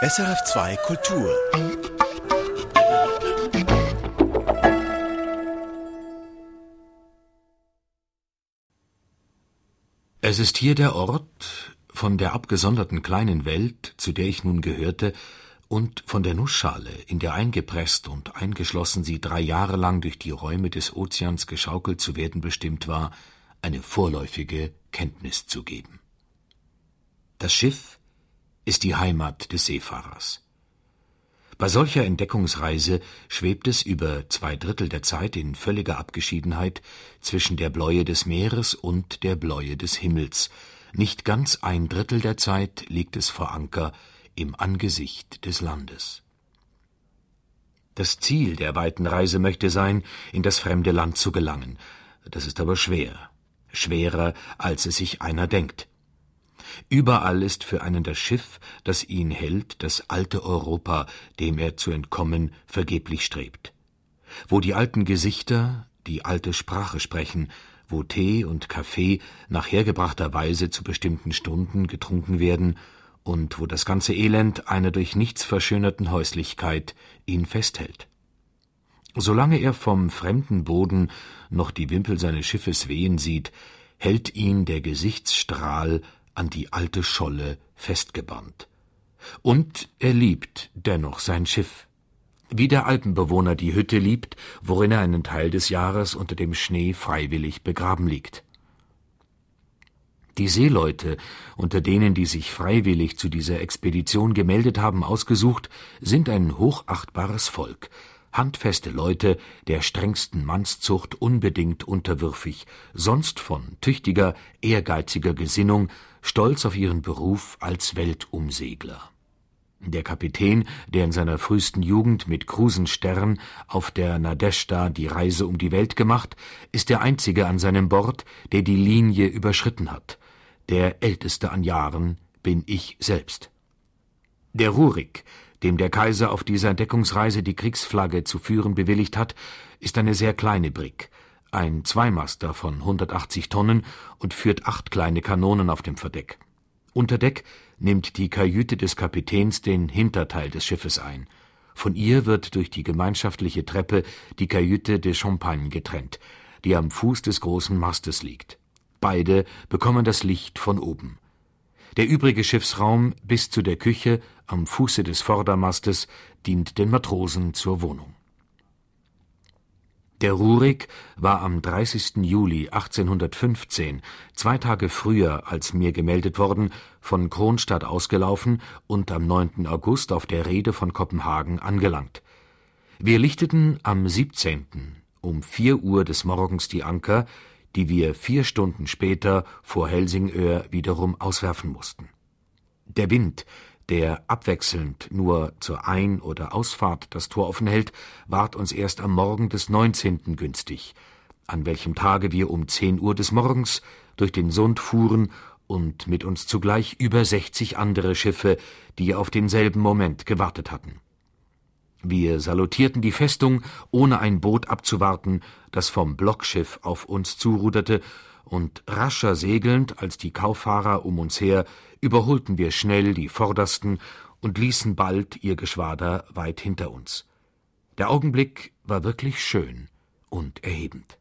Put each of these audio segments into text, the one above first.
SRF2 Kultur. Es ist hier der Ort von der abgesonderten kleinen Welt, zu der ich nun gehörte, und von der Nussschale, in der eingepresst und eingeschlossen sie 3 Jahre lang durch die Räume des Ozeans geschaukelt zu werden bestimmt war, eine vorläufige Kenntnis zu geben. Das Schiff ist die Heimat des Seefahrers. Bei solcher Entdeckungsreise schwebt es über 2/3 der Zeit in völliger Abgeschiedenheit zwischen der Bläue des Meeres und der Bläue des Himmels. Nicht ganz 1/3 der Zeit liegt es vor Anker im Angesicht des Landes. Das Ziel der weiten Reise möchte sein, in das fremde Land zu gelangen. Das ist aber schwer. Schwerer, als es sich einer denkt. Überall ist für einen das Schiff, das ihn hält, das alte Europa, dem er zu entkommen vergeblich strebt. Wo die alten Gesichter die alte Sprache sprechen, wo Tee und Kaffee nach hergebrachter Weise zu bestimmten Stunden getrunken werden und wo das ganze Elend einer durch nichts verschönerten Häuslichkeit ihn festhält. Solange er vom fremden Boden noch die Wimpel seines Schiffes wehen sieht, hält ihn der Gesichtsstrahl an die alte Scholle festgebannt. Und er liebt dennoch sein Schiff, wie der Alpenbewohner die Hütte liebt, worin er einen Teil des Jahres unter dem Schnee freiwillig begraben liegt. Die Seeleute, unter denen, die sich freiwillig zu dieser Expedition gemeldet haben, ausgesucht, sind ein hochachtbares Volk, handfeste Leute der strengsten Mannszucht unbedingt unterwürfig, sonst von tüchtiger, ehrgeiziger Gesinnung, stolz auf ihren Beruf als Weltumsegler. Der Kapitän, der in seiner frühesten Jugend mit Krusenstern auf der Nadezhda die Reise um die Welt gemacht, ist der einzige an seinem Bord, der die Linie überschritten hat. Der älteste an Jahren bin ich selbst. Der Rurik, dem der Kaiser auf dieser Entdeckungsreise die Kriegsflagge zu führen bewilligt hat, ist eine sehr kleine Brigg, ein Zweimaster von 180 Tonnen und führt 8 kleine Kanonen auf dem Verdeck. Unter Deck nimmt die Kajüte des Kapitäns den Hinterteil des Schiffes ein. Von ihr wird durch die gemeinschaftliche Treppe die Kajüte de Champagne getrennt, die am Fuß des großen Mastes liegt. Beide bekommen das Licht von oben. Der übrige Schiffsraum bis zu der Küche am Fuße des Vordermastes dient den Matrosen zur Wohnung. Der Rurik war am 30. Juli 1815, 2 Tage früher als mir gemeldet worden, von Kronstadt ausgelaufen und am 9. August auf der Reede von Kopenhagen angelangt. Wir lichteten am 17. um 4 Uhr des Morgens die Anker, die wir 4 Stunden später vor Helsingør wiederum auswerfen mussten. Der Wind, der abwechselnd nur zur Ein- oder Ausfahrt das Tor offen hält, ward uns erst am Morgen des 19. günstig, an welchem Tage wir um 10 Uhr des Morgens durch den Sund fuhren und mit uns zugleich über 60 andere Schiffe, die auf denselben Moment gewartet hatten. Wir salutierten die Festung, ohne ein Boot abzuwarten, das vom Blockschiff auf uns zuruderte, und rascher segelnd als die Kauffahrer um uns her, überholten wir schnell die Vordersten und ließen bald ihr Geschwader weit hinter uns. Der Augenblick war wirklich schön und erhebend.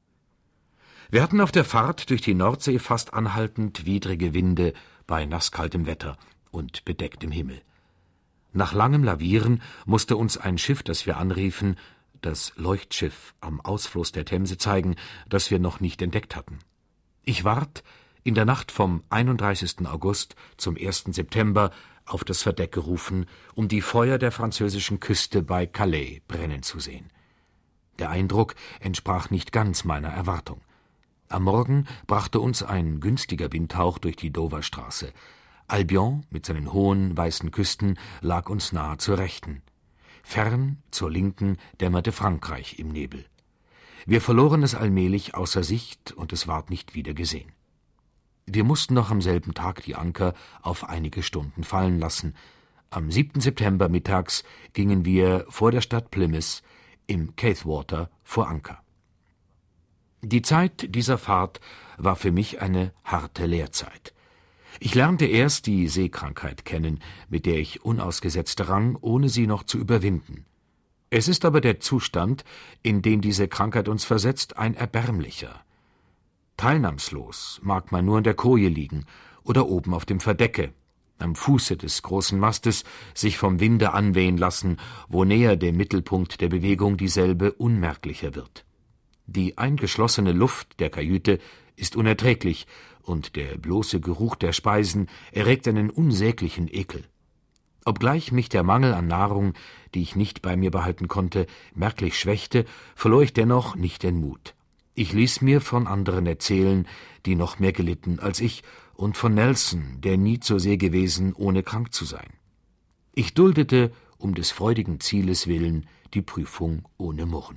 Wir hatten auf der Fahrt durch die Nordsee fast anhaltend widrige Winde bei nasskaltem Wetter und bedecktem Himmel. Nach langem Lavieren musste uns ein Schiff, das wir anriefen, das Leuchtschiff am Ausfluss der Themse zeigen, das wir noch nicht entdeckt hatten. Ich ward in der Nacht vom 31. August zum 1. September auf das Verdeck gerufen, um die Feuer der französischen Küste bei Calais brennen zu sehen. Der Eindruck entsprach nicht ganz meiner Erwartung. Am Morgen brachte uns ein günstiger Windhauch durch die Doverstraße. Albion mit seinen hohen, weißen Küsten lag uns nahe zur Rechten. Fern, zur Linken, dämmerte Frankreich im Nebel. Wir verloren es allmählich außer Sicht und es ward nicht wieder gesehen. Wir mussten noch am selben Tag die Anker auf einige Stunden fallen lassen. Am 7. September mittags gingen wir vor der Stadt Plymouth im Caitwater vor Anker. Die Zeit dieser Fahrt war für mich eine harte Lehrzeit. Ich lernte erst die Seekrankheit kennen, mit der ich unausgesetzt rang, ohne sie noch zu überwinden. Es ist aber der Zustand, in den diese Krankheit uns versetzt, ein erbärmlicher. Teilnahmslos mag man nur in der Koje liegen oder oben auf dem Verdecke, am Fuße des großen Mastes, sich vom Winde anwehen lassen, wo näher dem Mittelpunkt der Bewegung dieselbe unmerklicher wird. Die eingeschlossene Luft der Kajüte ist unerträglich, und der bloße Geruch der Speisen erregt einen unsäglichen Ekel. Obgleich mich der Mangel an Nahrung, die ich nicht bei mir behalten konnte, merklich schwächte, verlor ich dennoch nicht den Mut. Ich ließ mir von anderen erzählen, die noch mehr gelitten als ich, und von Nelson, der nie zur See gewesen, ohne krank zu sein. Ich duldete, um des freudigen Zieles willen, die Prüfung ohne Murren.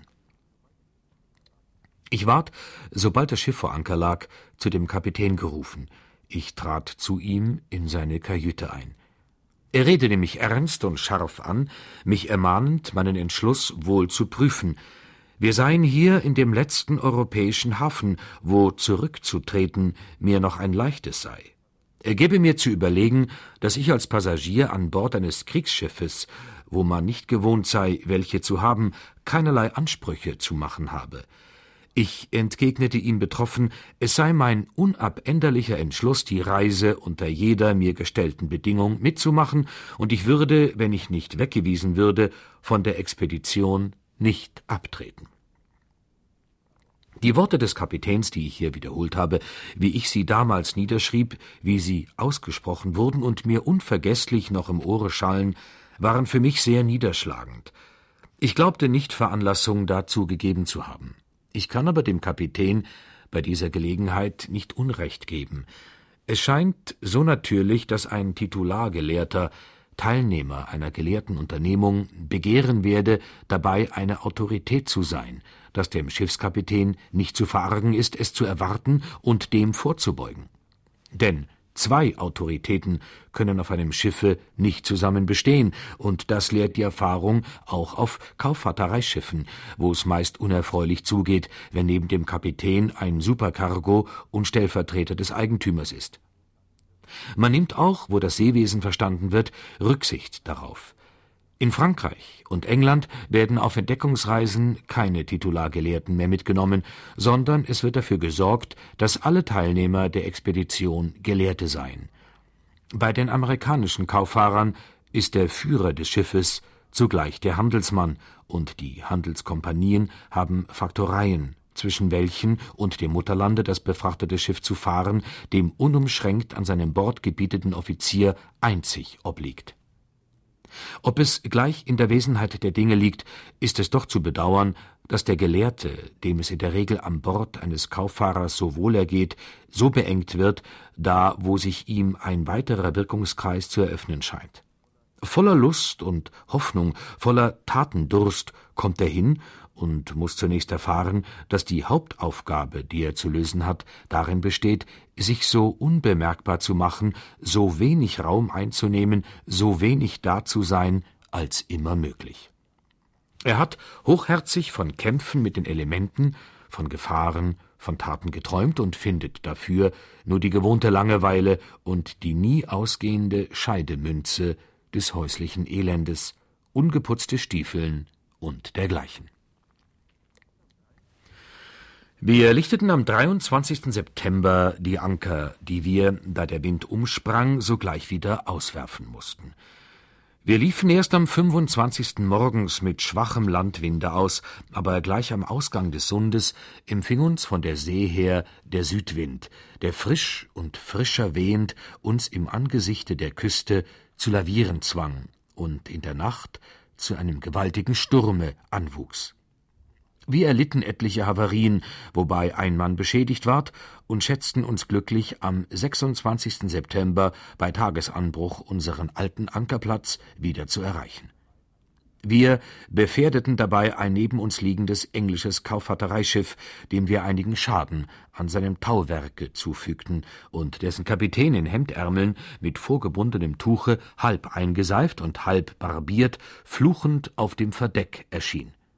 Ich ward, sobald das Schiff vor Anker lag, zu dem Kapitän gerufen. Ich trat zu ihm in seine Kajüte ein. Er redete mich ernst und scharf an, mich ermahnend, meinen Entschluss wohl zu prüfen. Wir seien hier in dem letzten europäischen Hafen, wo zurückzutreten mir noch ein leichtes sei. Er gebe mir zu überlegen, dass ich als Passagier an Bord eines Kriegsschiffes, wo man nicht gewohnt sei, welche zu haben, keinerlei Ansprüche zu machen habe. Ich entgegnete ihm betroffen, es sei mein unabänderlicher Entschluss, die Reise unter jeder mir gestellten Bedingung mitzumachen, und ich würde, wenn ich nicht weggewiesen würde, von der Expedition nicht abtreten. Die Worte des Kapitäns, die ich hier wiederholt habe, wie ich sie damals niederschrieb, wie sie ausgesprochen wurden und mir unvergeßlich noch im Ohre schallen, waren für mich sehr niederschlagend. Ich glaubte nicht, Veranlassung dazu gegeben zu haben. Ich kann aber dem Kapitän bei dieser Gelegenheit nicht Unrecht geben. Es scheint so natürlich, dass ein Titulargelehrter, Teilnehmer einer gelehrten Unternehmung, begehren werde, dabei eine Autorität zu sein, dass dem Schiffskapitän nicht zu verargen ist, es zu erwarten und dem vorzubeugen. Denn 2 Autoritäten können auf einem Schiffe nicht zusammen bestehen, und das lehrt die Erfahrung auch auf Kauffahrtereischiffen, wo es meist unerfreulich zugeht, wenn neben dem Kapitän ein Supercargo und Stellvertreter des Eigentümers ist. Man nimmt auch, wo das Seewesen verstanden wird, Rücksicht darauf. In Frankreich und England werden auf Entdeckungsreisen keine Titulargelehrten mehr mitgenommen, sondern es wird dafür gesorgt, dass alle Teilnehmer der Expedition Gelehrte seien. Bei den amerikanischen Kauffahrern ist der Führer des Schiffes zugleich der Handelsmann, und die Handelskompanien haben Faktoreien, zwischen welchen und dem Mutterlande das befrachtete Schiff zu fahren, dem unumschränkt an seinem Bord gebieteten Offizier einzig obliegt. Ob es gleich in der Wesenheit der Dinge liegt, ist es doch zu bedauern, dass der Gelehrte, dem es in der Regel an Bord eines Kauffahrers so wohl ergeht, so beengt wird, da wo sich ihm ein weiterer Wirkungskreis zu eröffnen scheint. Voller Lust und Hoffnung, voller Tatendurst kommt er hin und muß zunächst erfahren, dass die Hauptaufgabe, die er zu lösen hat, darin besteht, sich so unbemerkbar zu machen, so wenig Raum einzunehmen, so wenig da zu sein, als immer möglich. Er hat hochherzig von Kämpfen mit den Elementen, von Gefahren, von Taten geträumt und findet dafür nur die gewohnte Langeweile und die nie ausgehende Scheidemünze des häuslichen Elendes, ungeputzte Stiefeln und dergleichen. Wir lichteten am 23. September die Anker, die wir, da der Wind umsprang, sogleich wieder auswerfen mussten. Wir liefen erst am 25. morgens mit schwachem Landwinde aus, aber gleich am Ausgang des Sundes empfing uns von der See her der Südwind, der frisch und frischer wehend uns im Angesichte der Küste zu lavieren zwang und in der Nacht zu einem gewaltigen Sturme anwuchs. Wir erlitten etliche Havarien, wobei ein Mann beschädigt ward, und schätzten uns glücklich, am 26. September bei Tagesanbruch unseren alten Ankerplatz wieder zu erreichen. Wir befährdeten dabei ein neben uns liegendes englisches Kauffahrtereischiff, dem wir einigen Schaden an seinem Tauwerke zufügten und dessen Kapitän in Hemdärmeln mit vorgebundenem Tuche, halb eingeseift und halb barbiert, fluchend auf dem Verdeck erschien.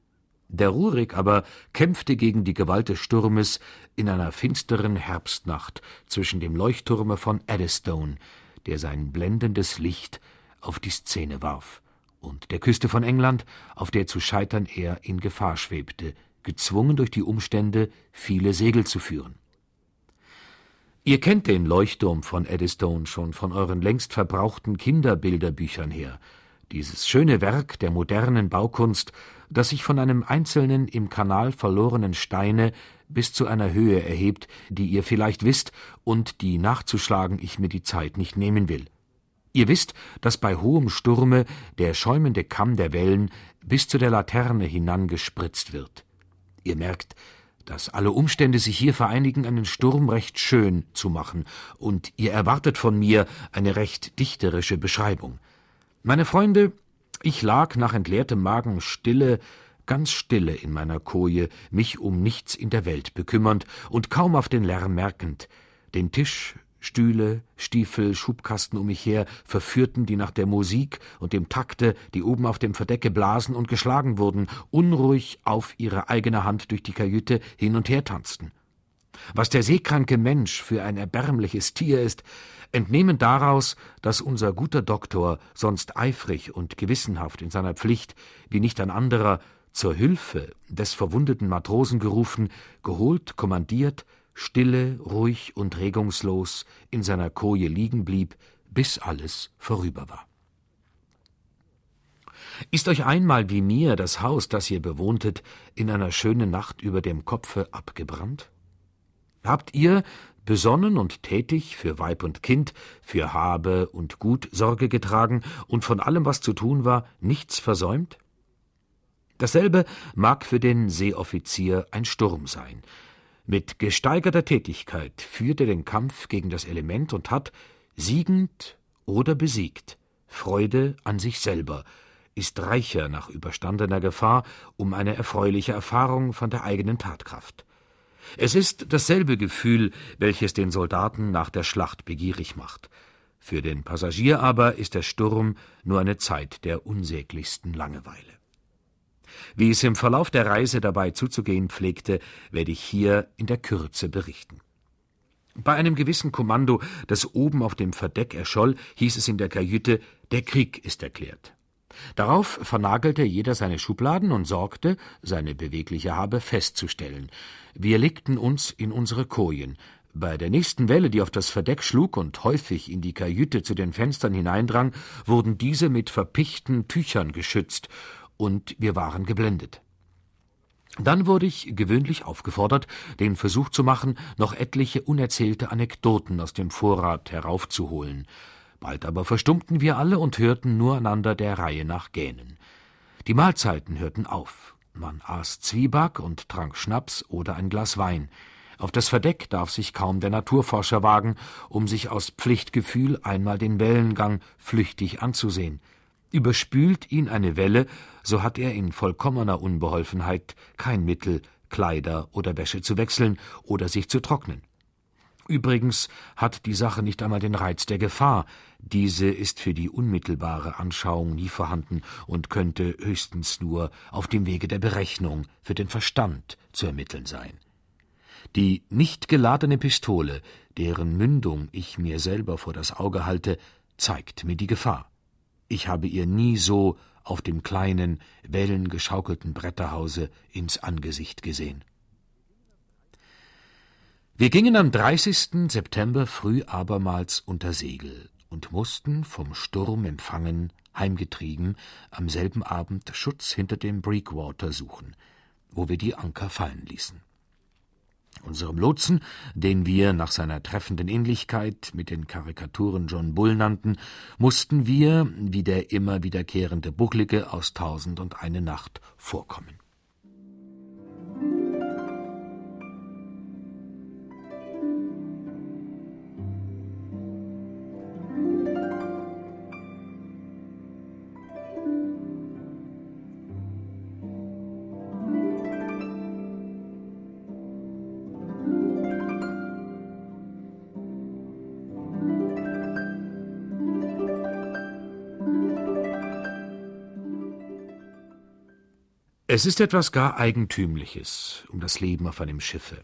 Der Rurik aber kämpfte gegen die Gewalt des Sturmes in einer finsteren Herbstnacht zwischen dem Leuchtturme von Eddystone, der sein blendendes Licht auf die Szene warf, und der Küste von England, auf der zu scheitern er in Gefahr schwebte, gezwungen durch die Umstände, viele Segel zu führen. Ihr kennt den Leuchtturm von Eddystone schon von euren längst verbrauchten Kinderbilderbüchern her, dieses schöne Werk der modernen Baukunst, das sich von einem einzelnen im Kanal verlorenen Steine bis zu einer Höhe erhebt, die ihr vielleicht wisst und die nachzuschlagen ich mir die Zeit nicht nehmen will. Ihr wisst, dass bei hohem Sturme der schäumende Kamm der Wellen bis zu der Laterne hinangespritzt wird. Ihr merkt, dass alle Umstände sich hier vereinigen, einen Sturm recht schön zu machen, und ihr erwartet von mir eine recht dichterische Beschreibung. Meine Freunde, ich lag nach entleertem Magen ganz stille in meiner Koje, mich um nichts in der Welt bekümmernd und kaum auf den Lärm merkend. Den Tisch, Stühle, Stiefel, Schubkasten um mich her verführten, die nach der Musik und dem Takte, die oben auf dem Verdeck geblasen und geschlagen wurden, unruhig auf ihre eigene Hand durch die Kajüte hin und her tanzten. Was der seekranke Mensch für ein erbärmliches Tier ist, entnehmen daraus, dass unser guter Doktor, sonst eifrig und gewissenhaft in seiner Pflicht, wie nicht ein anderer, zur Hilfe des verwundeten Matrosen gerufen, geholt, kommandiert, stille, ruhig und regungslos in seiner Koje liegen blieb, bis alles vorüber war. Ist euch einmal wie mir das Haus, das ihr bewohntet, in einer schönen Nacht über dem Kopfe abgebrannt? Habt ihr, besonnen und tätig, für Weib und Kind, für Habe und Gut Sorge getragen und von allem, was zu tun war, nichts versäumt? Dasselbe mag für den Seeoffizier ein Sturm sein. Mit gesteigerter Tätigkeit führt er den Kampf gegen das Element und hat, siegend oder besiegt, Freude an sich selber, ist reicher nach überstandener Gefahr um eine erfreuliche Erfahrung von der eigenen Tatkraft. Es ist dasselbe Gefühl, welches den Soldaten nach der Schlacht begierig macht. Für den Passagier aber ist der Sturm nur eine Zeit der unsäglichsten Langeweile. Wie es im Verlauf der Reise dabei zuzugehen pflegte, werde ich hier in der Kürze berichten. Bei einem gewissen Kommando, das oben auf dem Verdeck erscholl, hieß es in der Kajüte, der Krieg ist erklärt. Darauf vernagelte jeder seine Schubladen und sorgte, seine bewegliche Habe festzustellen. Wir legten uns in unsere Kojen. Bei der nächsten Welle, die auf das Verdeck schlug und häufig in die Kajüte zu den Fenstern hineindrang, wurden diese mit verpichten Tüchern geschützt, und wir waren geblendet. Dann wurde ich gewöhnlich aufgefordert, den Versuch zu machen, noch etliche unerzählte Anekdoten aus dem Vorrat heraufzuholen. Bald aber verstummten wir alle und hörten nur einander der Reihe nach gähnen. Die Mahlzeiten hörten auf. Man aß Zwieback und trank Schnaps oder ein Glas Wein. Auf das Verdeck darf sich kaum der Naturforscher wagen, um sich aus Pflichtgefühl einmal den Wellengang flüchtig anzusehen. Überspült ihn eine Welle, so hat er in vollkommener Unbeholfenheit kein Mittel, Kleider oder Wäsche zu wechseln oder sich zu trocknen. Übrigens hat die Sache nicht einmal den Reiz der Gefahr, diese ist für die unmittelbare Anschauung nie vorhanden und könnte höchstens nur auf dem Wege der Berechnung für den Verstand zu ermitteln sein. Die nicht geladene Pistole, deren Mündung ich mir selber vor das Auge halte, zeigt mir die Gefahr. Ich habe ihr nie so auf dem kleinen, wellengeschaukelten Bretterhause ins Angesicht gesehen. Wir gingen am 30. September früh abermals unter Segel und mussten, vom Sturm empfangen, heimgetrieben, am selben Abend Schutz hinter dem Breakwater suchen, wo wir die Anker fallen ließen. Unserem Lotsen, den wir nach seiner treffenden Ähnlichkeit mit den Karikaturen John Bull nannten, mussten wir, wie der immer wiederkehrende Bucklige aus 1001 Nacht, vorkommen. Es ist etwas gar Eigentümliches um das Leben auf einem Schiffe.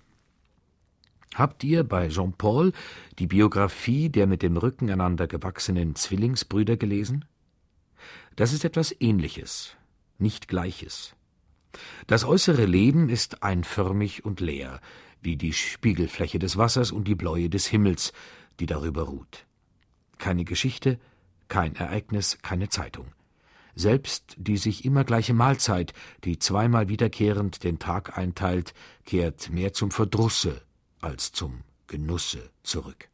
Habt ihr bei Jean-Paul die Biografie der mit dem Rücken einander gewachsenen Zwillingsbrüder gelesen? Das ist etwas Ähnliches, nicht Gleiches. Das äußere Leben ist einförmig und leer, wie die Spiegelfläche des Wassers und die Bläue des Himmels, die darüber ruht. Keine Geschichte, kein Ereignis, keine Zeitung. Selbst die sich immer gleiche Mahlzeit, die zweimal wiederkehrend den Tag einteilt, kehrt mehr zum Verdrusse als zum Genusse zurück.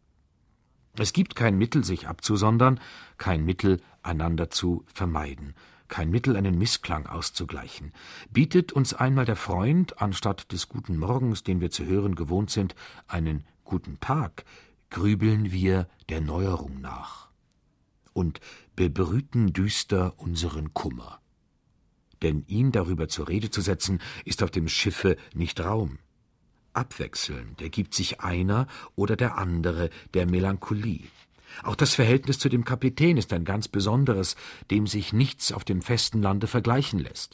Es gibt kein Mittel, sich abzusondern, kein Mittel, einander zu vermeiden, kein Mittel, einen Missklang auszugleichen. Bietet uns einmal der Freund, anstatt des guten Morgens, den wir zu hören gewohnt sind, einen guten Tag, grübeln wir der Neuerung nach und bebrüten düster unseren Kummer. Denn ihn darüber zur Rede zu setzen, ist auf dem Schiffe nicht Raum. Abwechselnd ergibt sich einer oder der andere der Melancholie. Auch das Verhältnis zu dem Kapitän ist ein ganz besonderes, dem sich nichts auf dem festen Lande vergleichen lässt.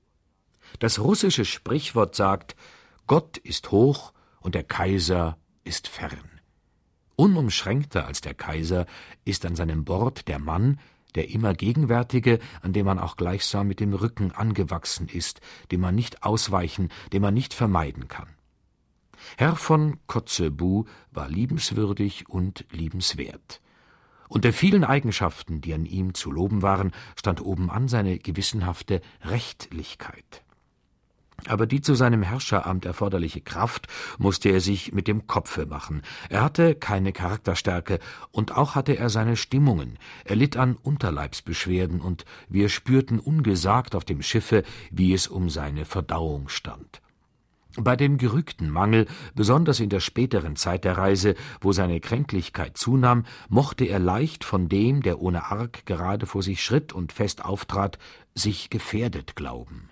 Das russische Sprichwort sagt, Gott ist hoch und der Kaiser ist fern. Unumschränkter als der Kaiser ist an seinem Bord der Mann, der immer Gegenwärtige, an dem man auch gleichsam mit dem Rücken angewachsen ist, dem man nicht ausweichen, dem man nicht vermeiden kann. Herr von Kotzebue war liebenswürdig und liebenswert. Unter vielen Eigenschaften, die an ihm zu loben waren, stand obenan seine gewissenhafte Rechtlichkeit. Aber die zu seinem Herrscheramt erforderliche Kraft musste er sich mit dem Kopfe machen. Er hatte keine Charakterstärke, und auch hatte er seine Stimmungen. Er litt an Unterleibsbeschwerden, und wir spürten ungesagt auf dem Schiffe, wie es um seine Verdauung stand. Bei dem gerügten Mangel, besonders in der späteren Zeit der Reise, wo seine Kränklichkeit zunahm, mochte er leicht von dem, der ohne Arg gerade vor sich schritt und fest auftrat, sich gefährdet glauben.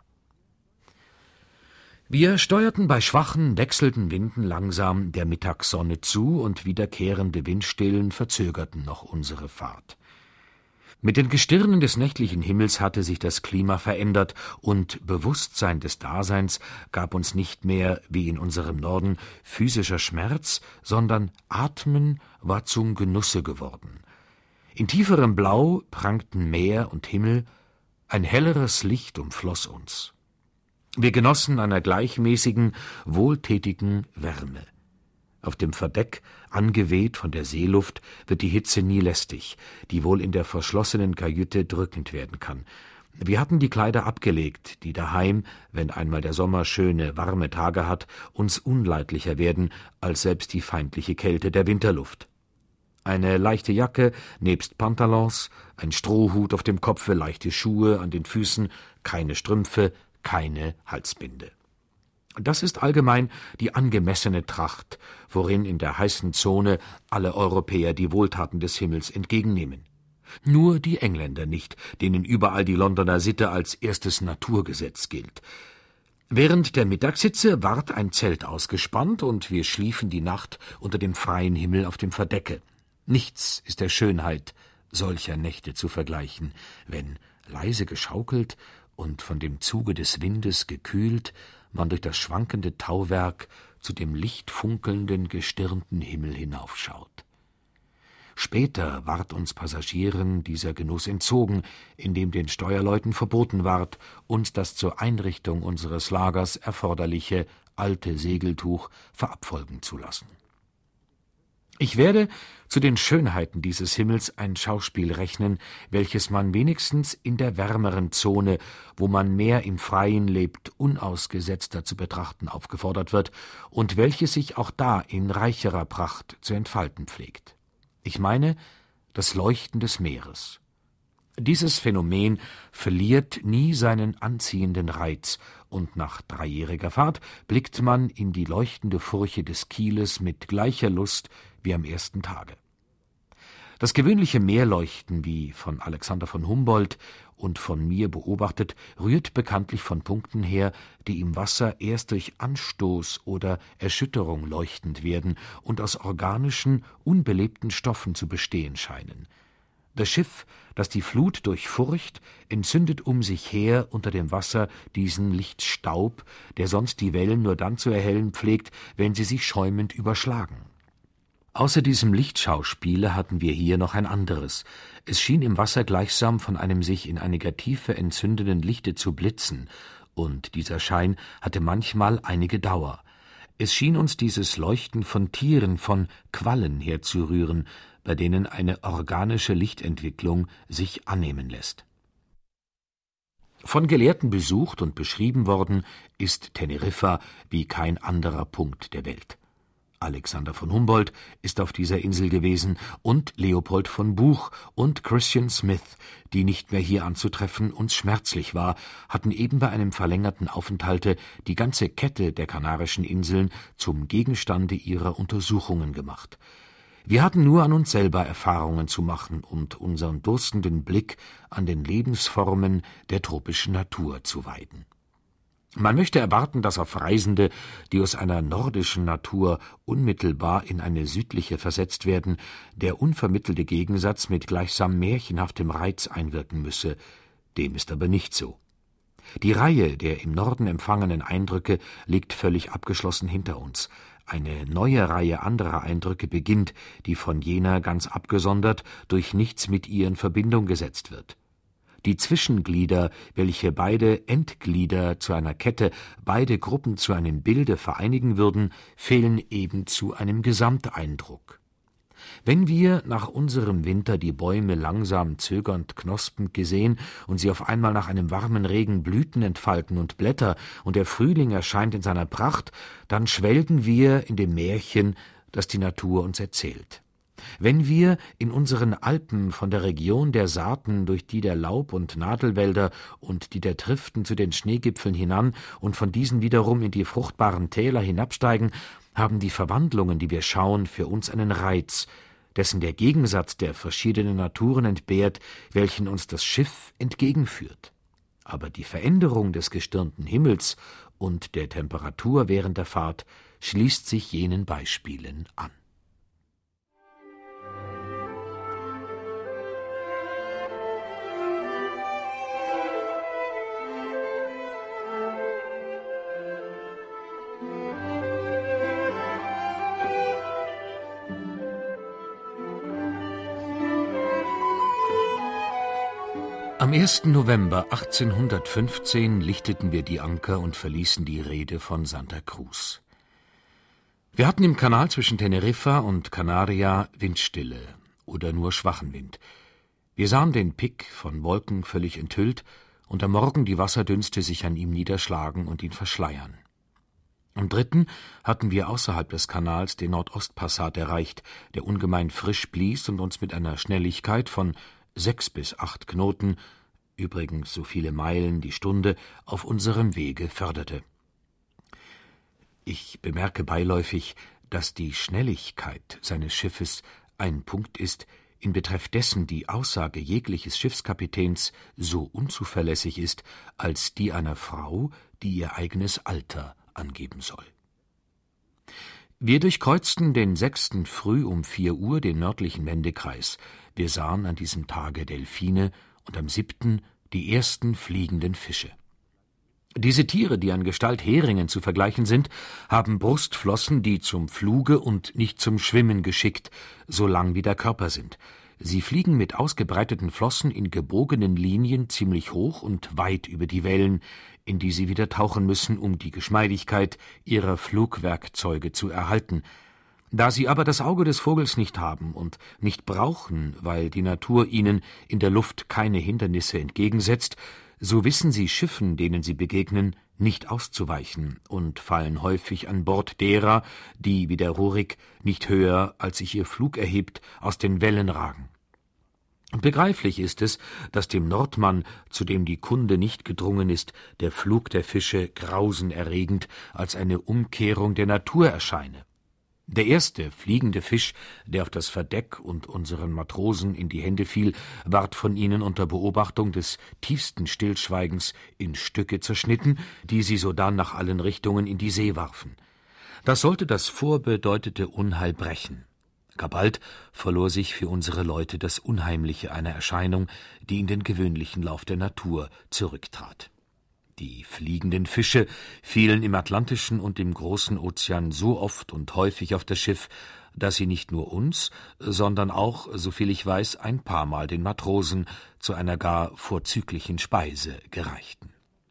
Wir steuerten bei schwachen, wechselnden Winden langsam der Mittagssonne zu, und wiederkehrende Windstillen verzögerten noch unsere Fahrt. Mit den Gestirnen des nächtlichen Himmels hatte sich das Klima verändert, und Bewusstsein des Daseins gab uns nicht mehr, wie in unserem Norden, physischer Schmerz, sondern Atmen war zum Genusse geworden. In tieferem Blau prangten Meer und Himmel, ein helleres Licht umfloß uns. Wir genossen einer gleichmäßigen, wohltätigen Wärme. Auf dem Verdeck, angeweht von der Seeluft, wird die Hitze nie lästig, die wohl in der verschlossenen Kajüte drückend werden kann. Wir hatten die Kleider abgelegt, die daheim, wenn einmal der Sommer schöne, warme Tage hat, uns unleidlicher werden als selbst die feindliche Kälte der Winterluft. Eine leichte Jacke nebst Pantalons, ein Strohhut auf dem Kopfe, leichte Schuhe an den Füßen, keine Strümpfe, keine Halsbinde. Das ist allgemein die angemessene Tracht, worin in der heißen Zone alle Europäer die Wohltaten des Himmels entgegennehmen. Nur die Engländer nicht, denen überall die Londoner Sitte als erstes Naturgesetz gilt. Während der Mittagshitze ward ein Zelt ausgespannt, und wir schliefen die Nacht unter dem freien Himmel auf dem Verdecke. Nichts ist der Schönheit solcher Nächte zu vergleichen, wenn, leise geschaukelt und von dem Zuge des Windes gekühlt, man durch das schwankende Tauwerk zu dem lichtfunkelnden, gestirnten Himmel hinaufschaut. Später ward uns Passagieren dieser Genuss entzogen, indem den Steuerleuten verboten ward, uns das zur Einrichtung unseres Lagers erforderliche alte Segeltuch verabfolgen zu lassen. Ich werde zu den Schönheiten dieses Himmels ein Schauspiel rechnen, welches man wenigstens in der wärmeren Zone, wo man mehr im Freien lebt, unausgesetzter zu betrachten aufgefordert wird und welches sich auch da in reicherer Pracht zu entfalten pflegt. Ich meine das Leuchten des Meeres. Dieses Phänomen verliert nie seinen anziehenden Reiz, und nach 3-jähriger Fahrt blickt man in die leuchtende Furche des Kieles mit gleicher Lust wie am ersten Tage. Das gewöhnliche Meerleuchten, wie von Alexander von Humboldt und von mir beobachtet, rührt bekanntlich von Punkten her, die im Wasser erst durch Anstoß oder Erschütterung leuchtend werden und aus organischen, unbelebten Stoffen zu bestehen scheinen. Das Schiff, das die Flut durchfurcht, entzündet um sich her unter dem Wasser diesen Lichtstaub, der sonst die Wellen nur dann zu erhellen pflegt, wenn sie sich schäumend überschlagen. Außer diesem Lichtschauspiele hatten wir hier noch ein anderes. Es schien im Wasser gleichsam von einem sich in einiger Tiefe entzündenden Lichte zu blitzen, und dieser Schein hatte manchmal einige Dauer. Es schien uns dieses Leuchten von Tieren, von Quallen herzurühren, bei denen eine organische Lichtentwicklung sich annehmen lässt. Von Gelehrten besucht und beschrieben worden ist Teneriffa wie kein anderer Punkt der Welt. Alexander von Humboldt ist auf dieser Insel gewesen und Leopold von Buch und Christian Smith, die nicht mehr hier anzutreffen uns schmerzlich war, hatten eben bei einem verlängerten Aufenthalte die ganze Kette der Kanarischen Inseln zum Gegenstande ihrer Untersuchungen gemacht. Wir hatten nur an uns selber Erfahrungen zu machen und unseren durstenden Blick an den Lebensformen der tropischen Natur zu weiden. Man möchte erwarten, dass auf Reisende, die aus einer nordischen Natur unmittelbar in eine südliche versetzt werden, der unvermittelte Gegensatz mit gleichsam märchenhaftem Reiz einwirken müsse. Dem ist aber nicht so. Die Reihe der im Norden empfangenen Eindrücke liegt völlig abgeschlossen hinter uns. Eine neue Reihe anderer Eindrücke beginnt, die von jener ganz abgesondert durch nichts mit ihr in Verbindung gesetzt wird. Die Zwischenglieder, welche beide Endglieder zu einer Kette, beide Gruppen zu einem Bilde vereinigen würden, fehlen eben zu einem Gesamteindruck. Wenn wir nach unserem Winter die Bäume langsam zögernd knospend gesehen und sie auf einmal nach einem warmen Regen Blüten entfalten und Blätter und der Frühling erscheint in seiner Pracht, dann schwelgen wir in dem Märchen, das die Natur uns erzählt. Wenn wir in unseren Alpen von der Region der Saaten durch die der Laub- und Nadelwälder und die der Triften zu den Schneegipfeln hinan und von diesen wiederum in die fruchtbaren Täler hinabsteigen, haben die Verwandlungen, die wir schauen, für uns einen Reiz, dessen der Gegensatz der verschiedenen Naturen entbehrt, welchen uns das Schiff entgegenführt. Aber die Veränderung des gestirnten Himmels und der Temperatur während der Fahrt schließt sich jenen Beispielen an. Am 1. November 1815 lichteten wir die Anker und verließen die Reede von Santa Cruz. Wir hatten im Kanal zwischen Teneriffa und Canaria Windstille oder nur schwachen Wind. Wir sahen den Pik, von Wolken völlig enthüllt, und am Morgen die Wasserdünste sich an ihm niederschlagen und ihn verschleiern. Am 3. hatten wir außerhalb des Kanals den Nordostpassat erreicht, der ungemein frisch blies und uns mit einer Schnelligkeit von 6 bis 8 Knoten, übrigens so viele Meilen die Stunde, auf unserem Wege förderte. Ich bemerke beiläufig, dass die Schnelligkeit seines Schiffes ein Punkt ist, in betreff dessen die Aussage jegliches Schiffskapitäns so unzuverlässig ist, als die einer Frau, die ihr eigenes Alter angeben soll. Wir durchkreuzten den 6. früh um 4 Uhr den nördlichen Wendekreis. Wir sahen an diesem Tage Delphine und am 7. die ersten fliegenden Fische. Diese Tiere, die an Gestalt Heringen zu vergleichen sind, haben Brustflossen, die zum Fluge und nicht zum Schwimmen geschickt, so lang wie der Körper sind. Sie fliegen mit ausgebreiteten Flossen in gebogenen Linien ziemlich hoch und weit über die Wellen, in die sie wieder tauchen müssen, um die Geschmeidigkeit ihrer Flugwerkzeuge zu erhalten. Da sie aber das Auge des Vogels nicht haben und nicht brauchen, weil die Natur ihnen in der Luft keine Hindernisse entgegensetzt, so wissen sie Schiffen, denen sie begegnen, nicht auszuweichen und fallen häufig an Bord derer, die, wie der Rurik, nicht höher, als sich ihr Flug erhebt, aus den Wellen ragen. Begreiflich ist es, dass dem Nordmann, zu dem die Kunde nicht gedrungen ist, der Flug der Fische grausenerregend als eine Umkehrung der Natur erscheine. Der erste fliegende Fisch, der auf das Verdeck und unseren Matrosen in die Hände fiel, ward von ihnen unter Beobachtung des tiefsten Stillschweigens in Stücke zerschnitten, die sie sodann nach allen Richtungen in die See warfen. Das sollte das vorbedeutete Unheil brechen. Gar bald verlor sich für unsere Leute das Unheimliche einer Erscheinung, die in den gewöhnlichen Lauf der Natur zurücktrat. Die fliegenden Fische fielen im Atlantischen und im großen Ozean so oft und häufig auf das Schiff, dass sie nicht nur uns, sondern auch, soviel ich weiß, ein paar Mal den Matrosen zu einer gar vorzüglichen Speise gereichten.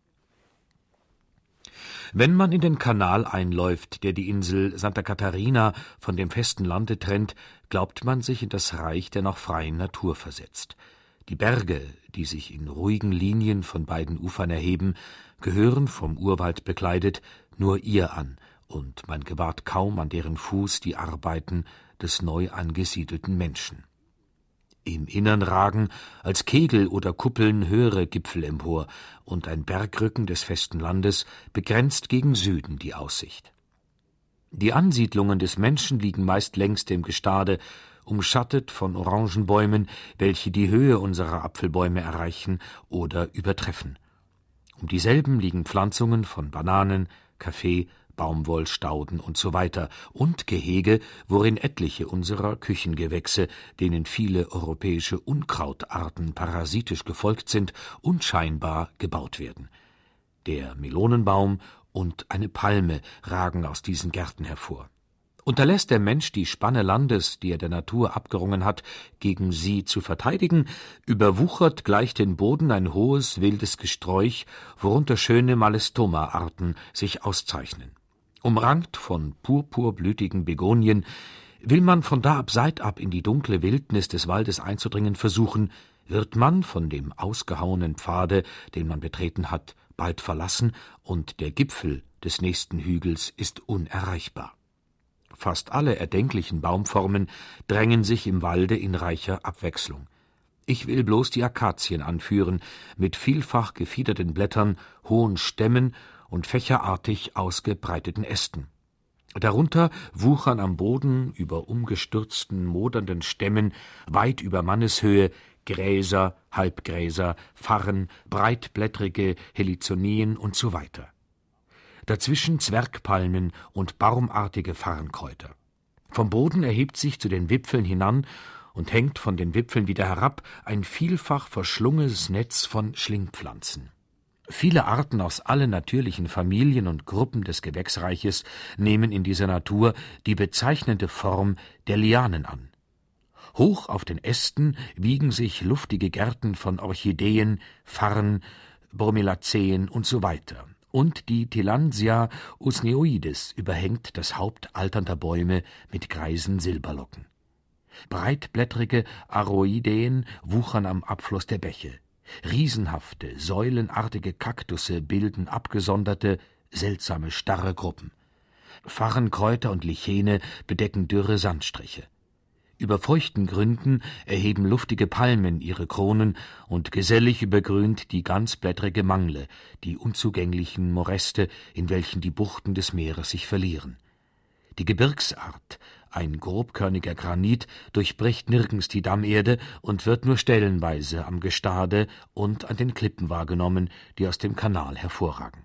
Wenn man in den Kanal einläuft, der die Insel Santa Catarina von dem festen Lande trennt, glaubt man sich in das Reich der noch freien Natur versetzt. Die Berge, die sich in ruhigen Linien von beiden Ufern erheben, gehören, vom Urwald bekleidet, nur ihr an, und man gewahrt kaum an deren Fuß die Arbeiten des neu angesiedelten Menschen. Im Innern ragen als Kegel oder Kuppeln höhere Gipfel empor, und ein Bergrücken des festen Landes begrenzt gegen Süden die Aussicht. Die Ansiedlungen des Menschen liegen meist längs dem Gestade, umschattet von Orangenbäumen, welche die Höhe unserer Apfelbäume erreichen oder übertreffen. Um dieselben liegen Pflanzungen von Bananen, Kaffee, Baumwollstauden usw. und Gehege, worin etliche unserer Küchengewächse, denen viele europäische Unkrautarten parasitisch gefolgt sind, unscheinbar gebaut werden. Der Melonenbaum und eine Palme ragen aus diesen Gärten hervor. Unterlässt der Mensch die Spanne Landes, die er der Natur abgerungen hat, gegen sie zu verteidigen, überwuchert gleich den Boden ein hohes, wildes Gesträuch, worunter schöne Malestoma-Arten sich auszeichnen. Umrankt von purpurblütigen Begonien will man von da ab seitab in die dunkle Wildnis des Waldes einzudringen versuchen, wird man von dem ausgehauenen Pfade, den man betreten hat, bald verlassen, und der Gipfel des nächsten Hügels ist unerreichbar. Fast alle erdenklichen Baumformen drängen sich im Walde in reicher Abwechslung. Ich will bloß die Akazien anführen, mit vielfach gefiederten Blättern, hohen Stämmen und fächerartig ausgebreiteten Ästen. Darunter wuchern am Boden über umgestürzten, modernden Stämmen weit über Manneshöhe Gräser, Halbgräser, Farren, breitblättrige Helizonien usw. Dazwischen Zwergpalmen und baumartige Farrenkräuter. Vom Boden erhebt sich zu den Wipfeln hinan und hängt von den Wipfeln wieder herab ein vielfach verschlungenes Netz von Schlingpflanzen. Viele Arten aus allen natürlichen Familien und Gruppen des Gewächsreiches nehmen in dieser Natur die bezeichnende Form der Lianen an. Hoch auf den Ästen wiegen sich luftige Gärten von Orchideen, Farren, Bromelaceaen usw. Und die Tillandsia usneoides überhängt das Haupt alternder Bäume mit greisen Silberlocken. Breitblättrige Aroideen wuchern am Abfluss der Bäche. Riesenhafte, säulenartige Kaktusse bilden abgesonderte, seltsame, starre Gruppen. Farrenkräuter und Lichene bedecken dürre Sandstriche. Über feuchten Gründen erheben luftige Palmen ihre Kronen, und gesellig übergrünt die ganzblättrige Mangle, die unzugänglichen Moräste, in welchen die Buchten des Meeres sich verlieren. Die Gebirgsart, ein grobkörniger Granit, durchbricht nirgends die Dammerde und wird nur stellenweise am Gestade und an den Klippen wahrgenommen, die aus dem Kanal hervorragen.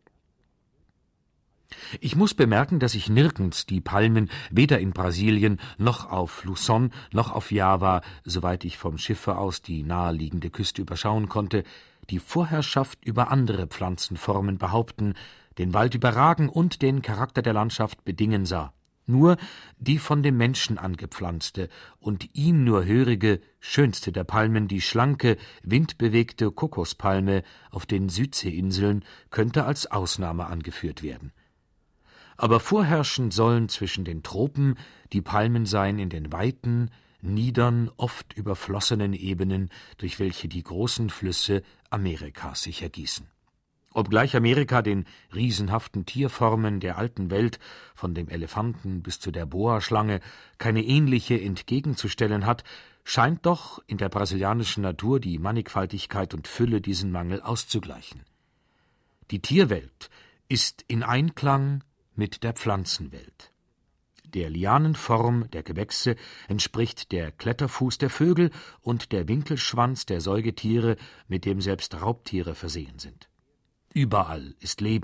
Ich muss bemerken, dass ich nirgends die Palmen, weder in Brasilien noch auf Luzon noch auf Java, soweit ich vom Schiffe aus die naheliegende Küste überschauen konnte, die Vorherrschaft über andere Pflanzenformen behaupten, den Wald überragen und den Charakter der Landschaft bedingen sah. Nur die von dem Menschen angepflanzte und ihm nur hörige, schönste der Palmen, die schlanke, windbewegte Kokospalme auf den Südseeinseln, könnte als Ausnahme angeführt werden. Aber vorherrschend sollen zwischen den Tropen die Palmen sein in den weiten, niedern, oft überflossenen Ebenen, durch welche die großen Flüsse Amerikas sich ergießen. Obgleich Amerika den riesenhaften Tierformen der alten Welt, von dem Elefanten bis zu der Boaschlange, keine ähnliche entgegenzustellen hat, scheint doch in der brasilianischen Natur die Mannigfaltigkeit und Fülle diesen Mangel auszugleichen. Die Tierwelt ist in Einklang mit der Pflanzenwelt. Der Lianenform der Gewächse entspricht der Kletterfuß der Vögel und der Winkelschwanz der Säugetiere, mit dem selbst Raubtiere versehen sind. Überall ist Leben,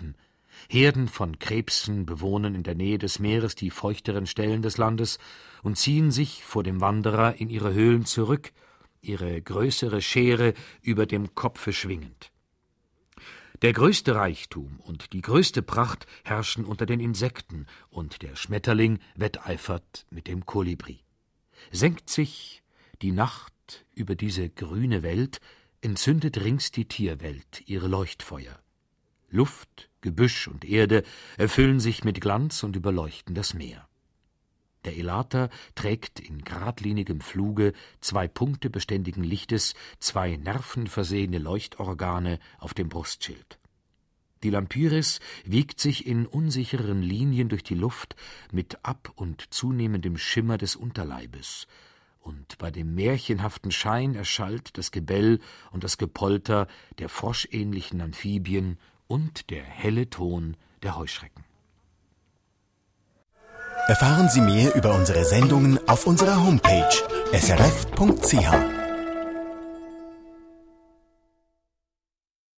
Herden von Krebsen bewohnen in der Nähe des Meeres die feuchteren Stellen des Landes und ziehen sich vor dem Wanderer in ihre Höhlen zurück, ihre größere Schere über dem Kopfe schwingend. Der größte Reichtum und die größte Pracht herrschen unter den Insekten, und der Schmetterling wetteifert mit dem Kolibri. Senkt sich die Nacht über diese grüne Welt, entzündet rings die Tierwelt ihre Leuchtfeuer. Luft, Gebüsch und Erde erfüllen sich mit Glanz und überleuchten das Meer. Der Elater trägt in geradlinigem Fluge 2 Punkte beständigen Lichtes, 2 nervenversehene Leuchtorgane auf dem Brustschild. Die Lampyris wiegt sich in unsicheren Linien durch die Luft mit ab- und zunehmendem Schimmer des Unterleibes, und bei dem märchenhaften Schein erschallt das Gebell und das Gepolter der froschähnlichen Amphibien und der helle Ton der Heuschrecken. Erfahren Sie mehr über unsere Sendungen auf unserer Homepage srf.ch.